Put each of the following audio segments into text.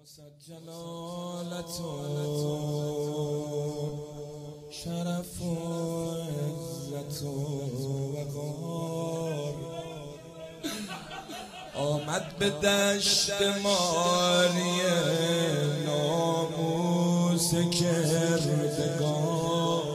جلالت و شرف و عزت و وقار آمد به دشت ماری ناموس کردگار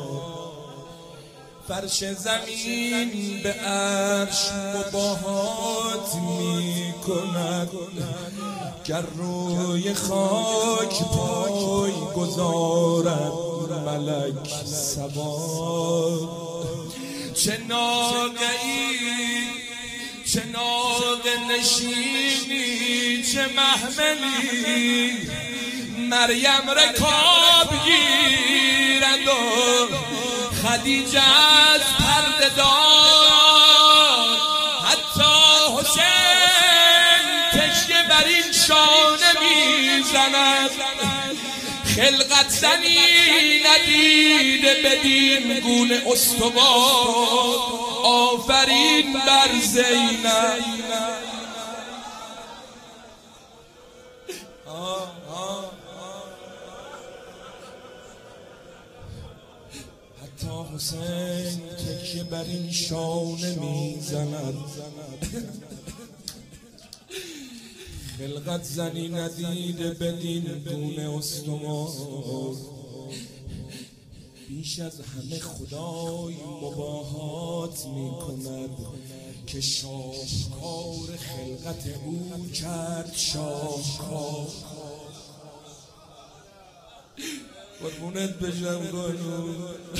فرش زمین به عرش مباهات می کند گر روی خاک پای گذارد ملک سوار چه ناگهی چه ناقه نشینی چه محملی مریم رکاب گیرد و خدیجه از پرده دار حتی حسین تشیه بر این شانه میزند خلقت زنی ندیده بدین گونه استوار آفرین بر زینب حتی حسین تکیه بر این شانه میزند خلقت زنی ندیده بدین گونه استوار بیش از همه خدای مباهات می کند که شاهکار خلقت او کرد شاهکار قربونت بشم گلو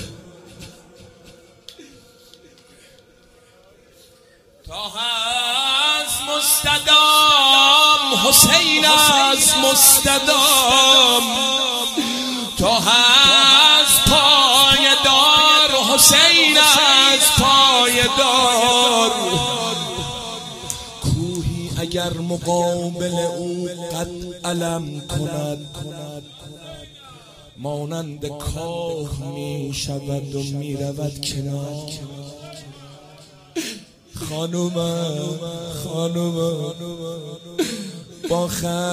تا هست مستدام حسین از مستدام تا هست پایدار حسین از پایدار کوهی اگر مقابل او قد علم کند مانند کاه می شود و می رود کنار خانومم با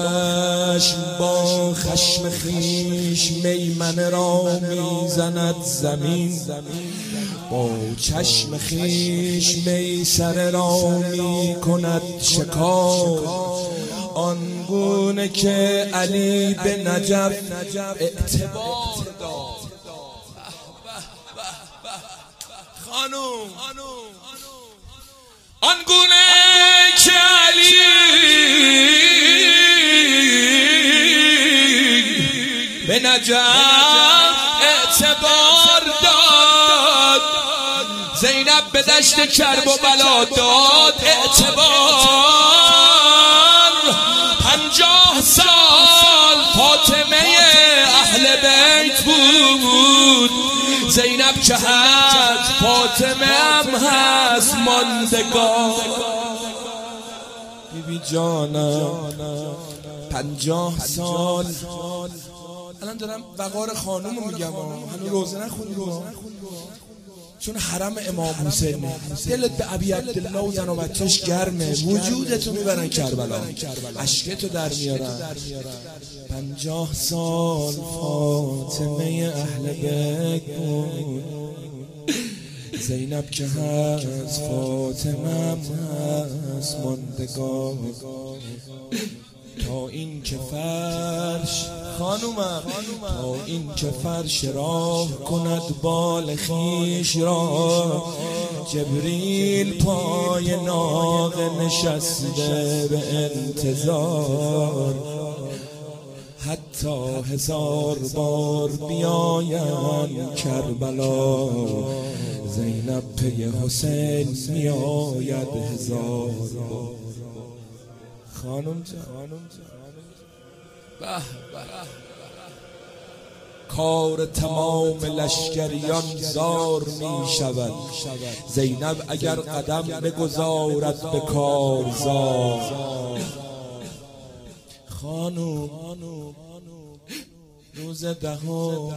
خشم خیش میمنه را میزند زمین با چشم خیش میسره را میکند شکار آنگونه که علی به نجف اعتبار داد خانوم آنگونه که علی به نجف اعتبار داد زینب به دشت کرب و بلا داد اعتبار 50 سال فاطمه اهل بیت بود زینب که هست فاطمه هم هست ماندگار بیبی جانم 50 سال الان دارم وقار خانومو میگم هنوز روزه نخوندی چون حرم امام حسین دلت به ابی عبدالله و زن و بچه‌ش گرمه وجودتو میبرن کربلا اشکتو در میارن 50 سال فاطمه اهل بیت بود زینب که هست فاطمه هم هست ماندگار تا این که فرش خانومم تا این که فرش راه کند بال خیش را جبریل پای ناقه نشسته به انتظار حتی 1000 بار بیایم کربلا زینب پی حسین میآید 1000 بار خانم جان کار تمام لشکریان زار می شود زینب اگر قدم بگذارد به کارزار خانم روز دهم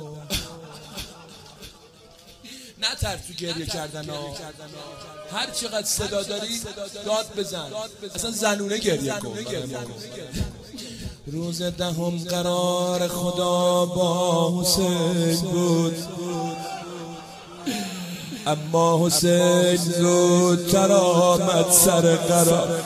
نه ترس تو گریه کردن هر چقدر صدا داری داد بزن اصلا زنونه گریه کن روز دهم قرار خدا با حسین بود، اما حسین زودتر آمد سر قرار.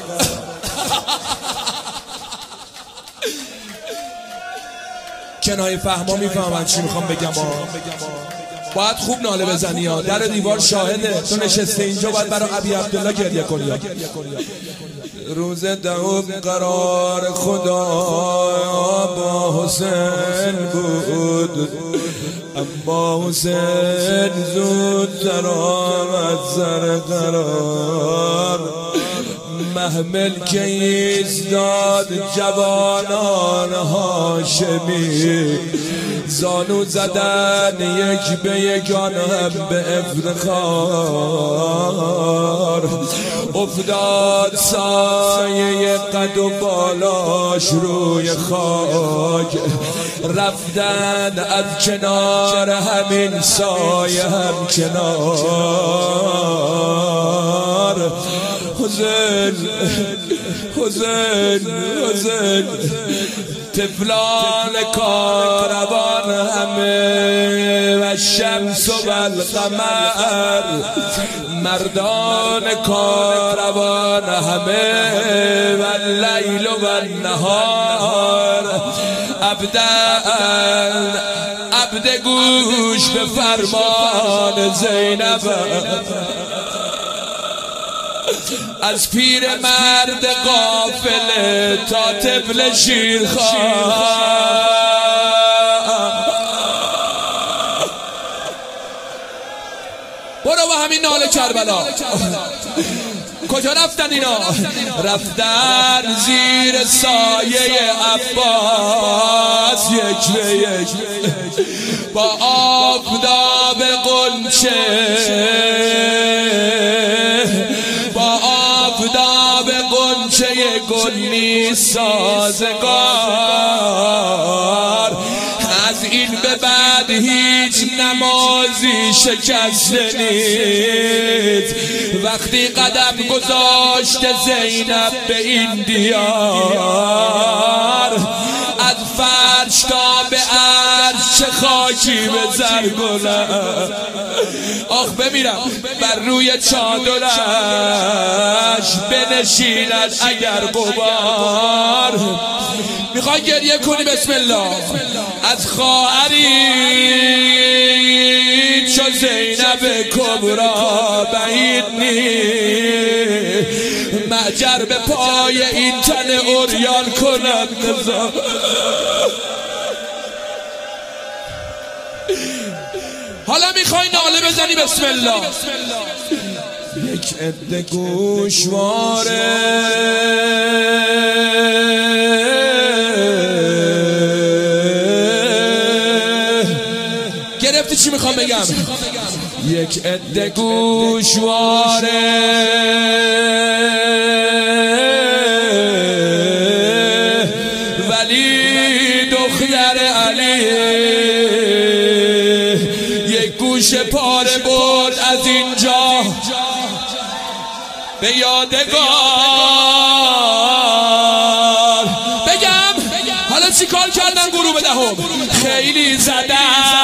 کنایه فهما میفهمن چی میخوام بگم. باید خوب ناله بزنی ها، در دیوار شاهده، تو نشسته اینجا باید برای ابی عبدالله گریه کنی. روز دهم قرار خدا با حسین بود، اما حسین زودتر آمد سر قرار. محمل که ایستاد جوانان هاشمی، زانو زدن یک به یکان هم به افتخار. افتاد سایه قد و بالاش روی خاک، رفتن از کنار همین سایه هم کنار. حسین حسین حسین طفلان کاروان همه و شمس و القمر، مردان کاروان همه و اللیل و النهار. عبد گوش به فرمان زینب، از پیر مرد قافله تا طفل شیرخوار. برو با همین ناله کربلا. کجا رفتن اینا؟ رفتن زیر سایه عباس، یک به یک با آفتاب غنچه، با آفتاب غنچه گلی سازگار. از این به بعد هیچ نمازی شکسته نیست. وقتی قدم گذاشت زینب به این دیار، از فرش تا به عرش چه خاکی به زرگلم. آخ بمیرم بر روی چادرش بنشیند اگر غبار. میخوای گریه کنی؟ بسم الله. از خواهری چو زینب کبرا بعید نی، معجر به پای این تن عریان کند نظام. حالا میخوای ناله بزنی؟ بسم الله. یک عده گوشواره گرفتی چی میخوام بگم؟ یک عده گوشواره ولی دختر علی، یک گوش پاره برد از اینجا به یادگار. بگم حالا چی کار کردن گروه دهم؟ خیلی زدن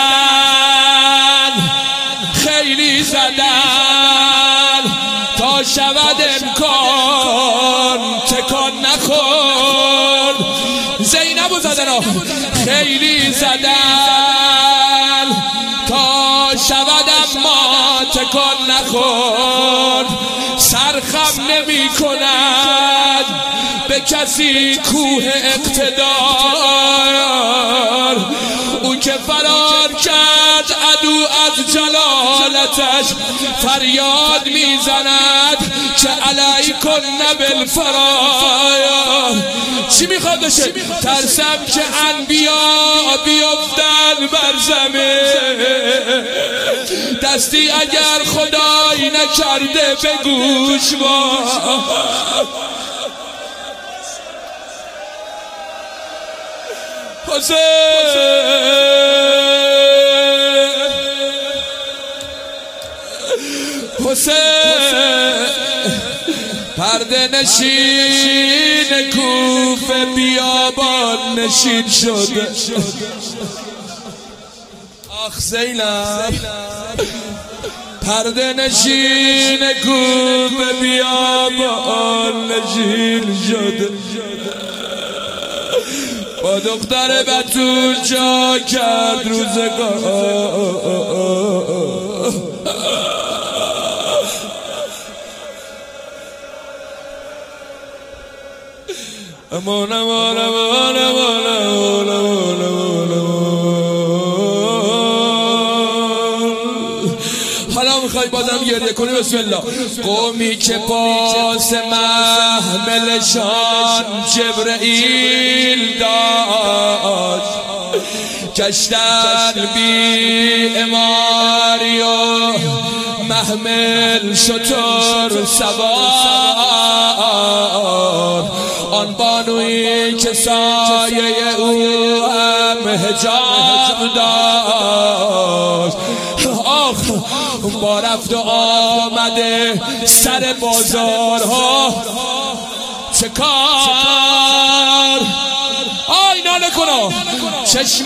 تا شود امکان تکان نخور. زینبو زدن، خیلی زدن تا شود اما تکان نخور. سرخم نمی کند به کسی کوه اقتدار. او که فرار کرد عدو از جلالتش فریاد میزند که علیکن بالفرایا. چی میخواد بشه؟ ترسم که انبیا بیفتن بر زمین، دستی اگر خدایی نکرده به گوش ما. حسین پرده پرده نشین کوفه بیابان نشین شده. آخ زینب پرده نشین کوفه بیابان نشین شده. با دختر بتول جا کرد روزگار. امان امان امان امان امان امان امان. حالا میخوای بازم گریه کنی؟ بسم الله. قومی که پاس محملشان جبرئیل داشت، کشتن بی اماری و محمل شتر سوار. آن بانویی که سایه او هم حجاب داشت. آخ با رفت و آمده سر بازارها چه کار. آینا نکنو چشم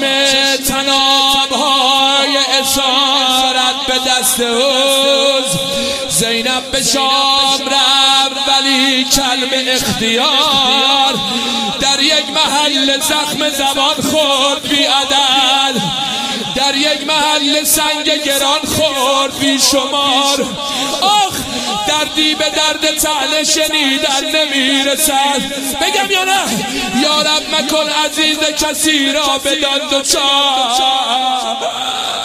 تنابهای اسارت به دست اوز. زینب به شام رفت ولی کلم اختیار. در یک محل زخم زبان خورد بی عدد، در یک محل سنگ گران خورد بی شمار. آخ دردی به درد طعنه شنیدن نمیرسد. بگم یا نه؟ یا رب مکن عزیز کسی را بدان دوچار.